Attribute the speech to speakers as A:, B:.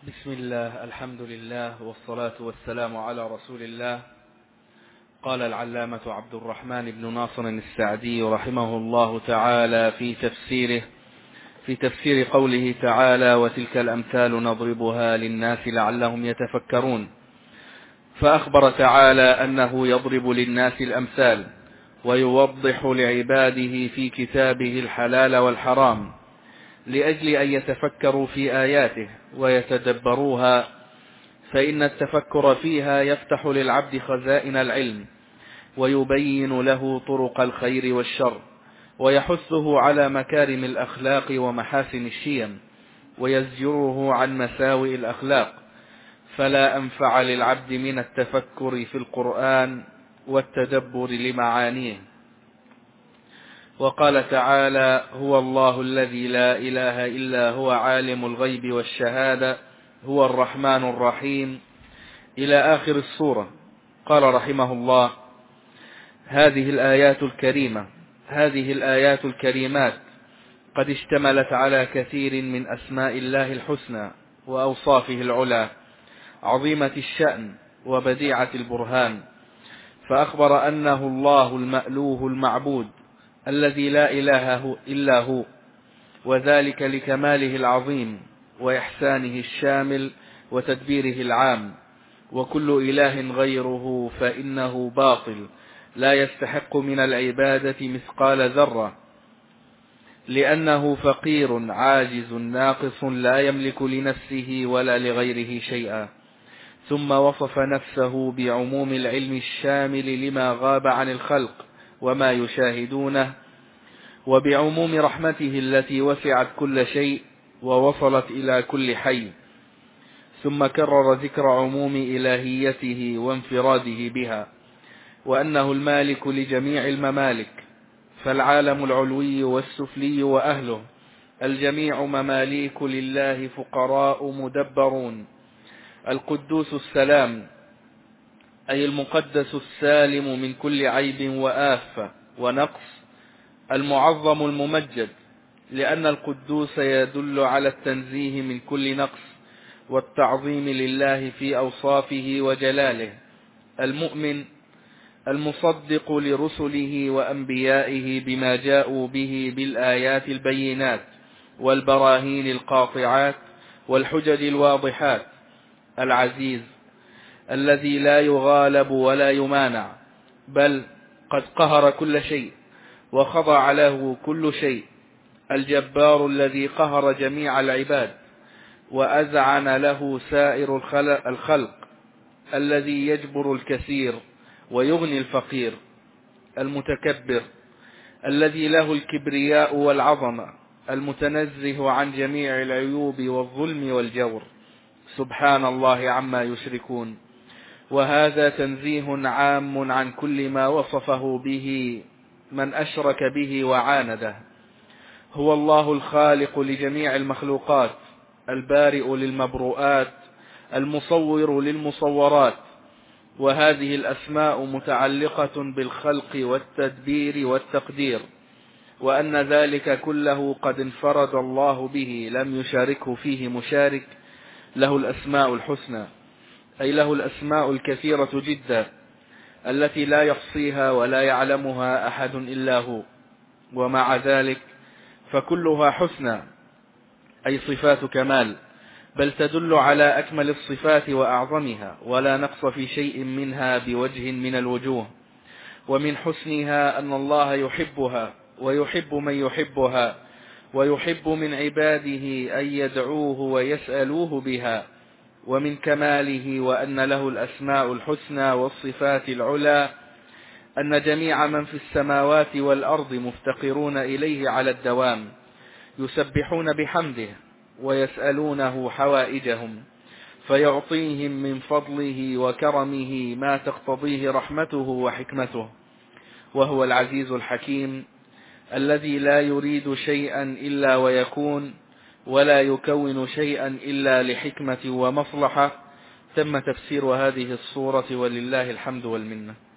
A: بسم الله، الحمد لله، والصلاة والسلام على رسول الله. قال العلامة عبد الرحمن بن ناصر السعدي رحمه الله تعالى في تفسير قوله تعالى: وتلك الأمثال نضربها للناس لعلهم يتفكرون. فأخبر تعالى أنه يضرب للناس الأمثال ويوضح لعباده في كتابه الحلال والحرام لأجل أن يتفكروا في آياته ويتدبروها، فإن التفكر فيها يفتح للعبد خزائن العلم ويبين له طرق الخير والشر، ويحثه على مكارم الأخلاق ومحاسن الشيم، ويزجره عن مساوئ الأخلاق. فلا أنفع للعبد من التفكر في القرآن والتدبر لمعانيه. وقال تعالى: هو الله الذي لا إله إلا هو عالم الغيب والشهادة هو الرحمن الرحيم، إلى آخر السورة. قال رحمه الله: هذه الآيات الكريمات قد اشتملت على كثير من أسماء الله الحسنى وأوصافه العلى، عظيمة الشأن وبديعة البرهان. فأخبر أنه الله المألوه المعبود الذي لا إله إلا هو، وذلك لكماله العظيم وإحسانه الشامل وتدبيره العام. وكل إله غيره فإنه باطل لا يستحق من العبادة مثقال ذرة، لأنه فقير عاجز ناقص لا يملك لنفسه ولا لغيره شيئا. ثم وصف نفسه بعموم العلم الشامل لما غاب عن الخلق وما يشاهدونه، وبعموم رحمته التي وسعت كل شيء ووصلت إلى كل حي. ثم كرر ذكر عموم إلهيته وانفراده بها، وأنه المالك لجميع الممالك، فالعالم العلوي والسفلي وأهله الجميع مماليك لله فقراء مدبرون. القدوس السلام، أي المقدس السالم من كل عيب وآفة ونقص، المعظم الممجد، لأن القدوس يدل على التنزيه من كل نقص والتعظيم لله في أوصافه وجلاله. المؤمن، المصدق لرسله وأنبيائه بما جاءوا به بالآيات البينات والبراهين القاطعات والحجج الواضحات. العزيز، الذي لا يغالب ولا يمانع، بل قد قهر كل شيء وخضع له كل شيء. الجبار، الذي قهر جميع العباد وأذعن له سائر الخلق، الذي يجبر الكثير ويغني الفقير. المتكبر، الذي له الكبرياء والعظمة، المتنزه عن جميع العيوب والظلم والجور، سبحان الله عما يشركون. وهذا تنزيه عام عن كل ما وصفه به من أشرك به وعانده. هو الله الخالق لجميع المخلوقات، البارئ للمبروءات، المصور للمصورات. وهذه الأسماء متعلقة بالخلق والتدبير والتقدير، وأن ذلك كله قد انفرد الله به لم يشاركه فيه مشارك. له الأسماء الحسنى، أي له الأسماء الكثيرة جدا التي لا يحصيها ولا يعلمها أحد إلا هو. ومع ذلك فكلها حسنى، أي صفات كمال، بل تدل على أكمل الصفات وأعظمها، ولا نقص في شيء منها بوجه من الوجوه. ومن حسنها أن الله يحبها ويحب من يحبها، ويحب من عباده أن يدعوه ويسألوه بها. ومن كماله وأن له الأسماء الحسنى والصفات العلى أن جميع من في السماوات والأرض مفتقرون إليه على الدوام، يسبحون بحمده ويسألونه حوائجهم، فيعطيهم من فضله وكرمه ما تقتضيه رحمته وحكمته. وهو العزيز الحكيم، الذي لا يريد شيئا إلا ويكون، ولا يكون شيئا إلا لحكمة ومصلحة. تم تفسير هذه الصورة، ولله الحمد والمنة.